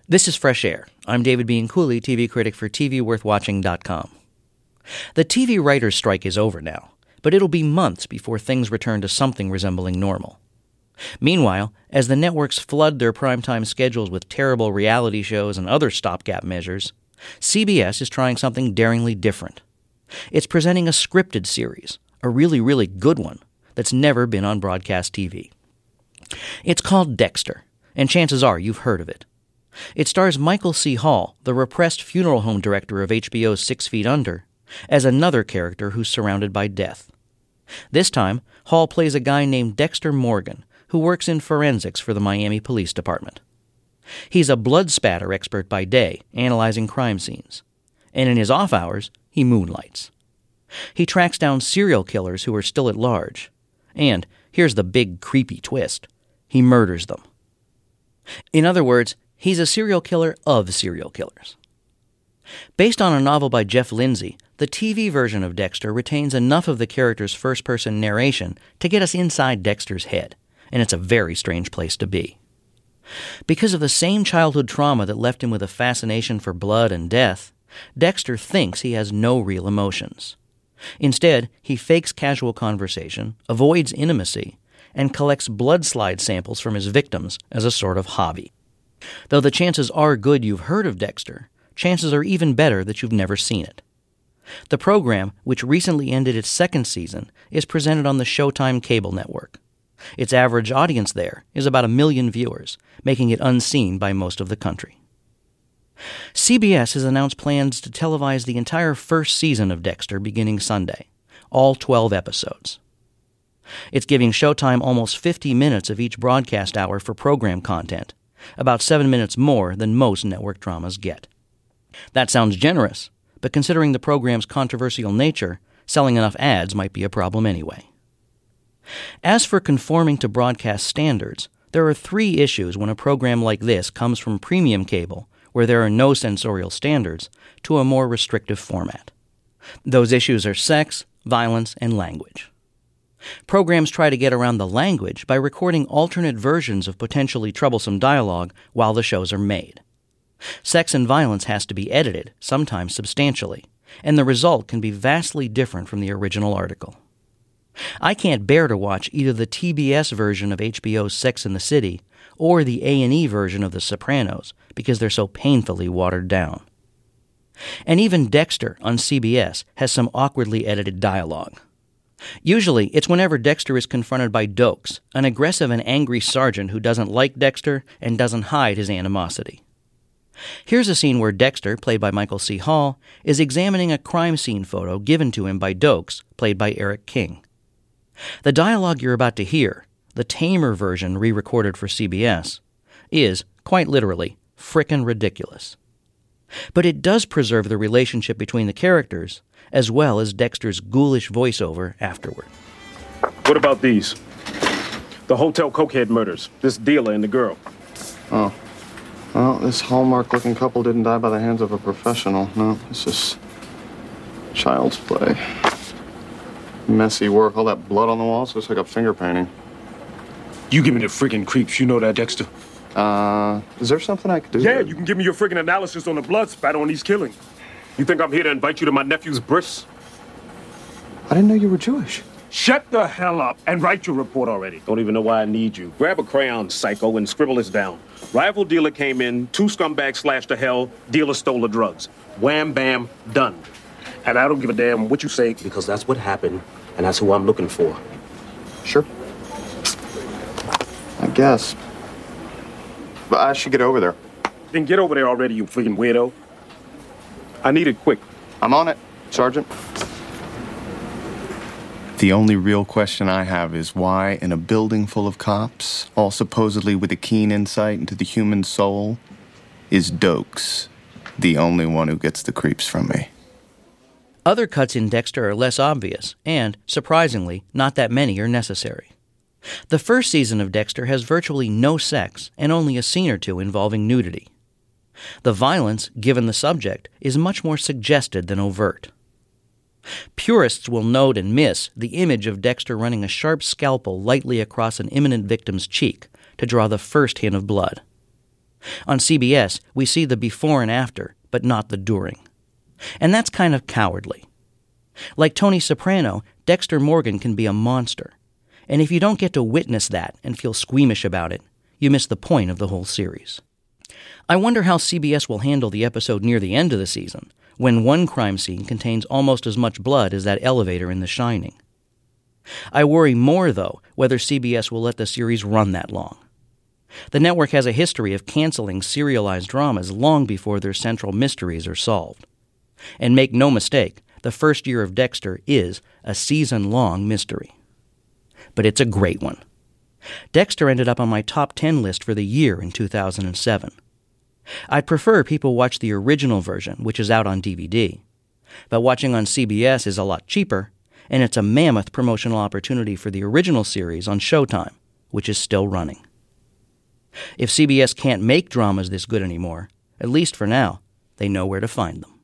This is Fresh Air. I'm David Bianculli, TV critic for TVWorthWatching.com. The TV writers' strike is over now, but it'll be months before things return to something resembling normal. Meanwhile, as the networks flood their primetime schedules with terrible reality shows and other stopgap measures, CBS is trying something daringly different. It's presenting a scripted series, a really, really good one, that's never been on broadcast TV. It's called Dexter, and chances are you've heard of it. It stars Michael C. Hall, the repressed funeral home director of HBO's 6 Feet Under, as another character who's surrounded by death. This time, Hall plays a guy named Dexter Morgan, who works in forensics for the Miami Police Department. He's a blood spatter expert by day, analyzing crime scenes. And in his off hours, he moonlights. He tracks down serial killers who are still at large. And, here's the big creepy twist, he murders them. In other words, he's a serial killer of serial killers. Based on a novel by Jeff Lindsay, the TV version of Dexter retains enough of the character's first-person narration to get us inside Dexter's head, and it's a very strange place to be. Because of the same childhood trauma that left him with a fascination for blood and death, Dexter thinks he has no real emotions. Instead, he fakes casual conversation, avoids intimacy, and collects blood slide samples from his victims as a sort of hobby. Though the chances are good you've heard of Dexter, chances are even better that you've never seen it. The program, which recently ended its second season, is presented on the Showtime cable network. Its average audience there is about 1 million viewers, making it unseen by most of the country. CBS has announced plans to televise the entire first season of Dexter beginning Sunday, all 12 episodes. It's giving Showtime almost 50 minutes of each broadcast hour for program content, about 7 minutes more than most network dramas get. That sounds generous, but considering the program's controversial nature, selling enough ads might be a problem anyway. As for conforming to broadcast standards, there are 3 issues when a program like this comes from premium cable, where there are no censorial standards, to a more restrictive format. Those issues are sex, violence, and language. Programs try to get around the language by recording alternate versions of potentially troublesome dialogue while the shows are made. Sex and violence has to be edited, sometimes substantially, and the result can be vastly different from the original article. I can't bear to watch either the TBS version of HBO's Sex and the City or the A&E version of The Sopranos because they're so painfully watered down. And even Dexter on CBS has some awkwardly edited dialogue. Usually, it's whenever Dexter is confronted by Dokes, an aggressive and angry sergeant who doesn't like Dexter and doesn't hide his animosity. Here's a scene where Dexter, played by Michael C. Hall, is examining a crime scene photo given to him by Dokes, played by Eric King. The dialogue you're about to hear, the tamer version re-recorded for CBS, is, quite literally, frickin' ridiculous. But it does preserve the relationship between the characters, as well as Dexter's ghoulish voiceover afterward. What about these? The hotel cokehead murders, this dealer and the girl. Oh. Well, this Hallmark-looking couple didn't die by the hands of a professional. No, this is child's play. Messy work. All that blood on the walls looks like a finger painting. You give me the freaking creeps, you know that, Dexter? Is there something I could do? Yeah, you can give me your freaking analysis on the blood spatter on these killings. You think I'm here to invite you to my nephew's bris? I didn't know you were Jewish. Shut the hell up and write your report already. Don't even know why I need you. Grab a crayon, psycho, and scribble this down. Rival dealer came in, 2 scumbags slashed to hell, dealer stole the drugs. Wham, bam, done. And I don't give a damn what you say, because that's what happened, and that's who I'm looking for. Sure. I guess. But I should get over there. Then get over there already, you freaking weirdo. I need it quick. I'm on it, Sergeant. The only real question I have is why, in a building full of cops, all supposedly with a keen insight into the human soul, is Dokes the only one who gets the creeps from me? Other cuts in Dexter are less obvious, and, surprisingly, not that many are necessary. The first season of Dexter has virtually no sex and only a scene or 2 involving nudity. The violence, given the subject, is much more suggested than overt. Purists will note and miss the image of Dexter running a sharp scalpel lightly across an imminent victim's cheek to draw the first hint of blood. On CBS, we see the before and after, but not the during. And that's kind of cowardly. Like Tony Soprano, Dexter Morgan can be a monster. And if you don't get to witness that and feel squeamish about it, you miss the point of the whole series. I wonder how CBS will handle the episode near the end of the season, when one crime scene contains almost as much blood as that elevator in The Shining. I worry more, though, whether CBS will let the series run that long. The network has a history of canceling serialized dramas long before their central mysteries are solved. And make no mistake, the first year of Dexter is a season-long mystery. But it's a great one. Dexter ended up on my top 10 list for the year in 2007. I'd prefer people watch the original version, which is out on DVD. But watching on CBS is a lot cheaper, and it's a mammoth promotional opportunity for the original series on Showtime, which is still running. If CBS can't make dramas this good anymore, at least for now, they know where to find them.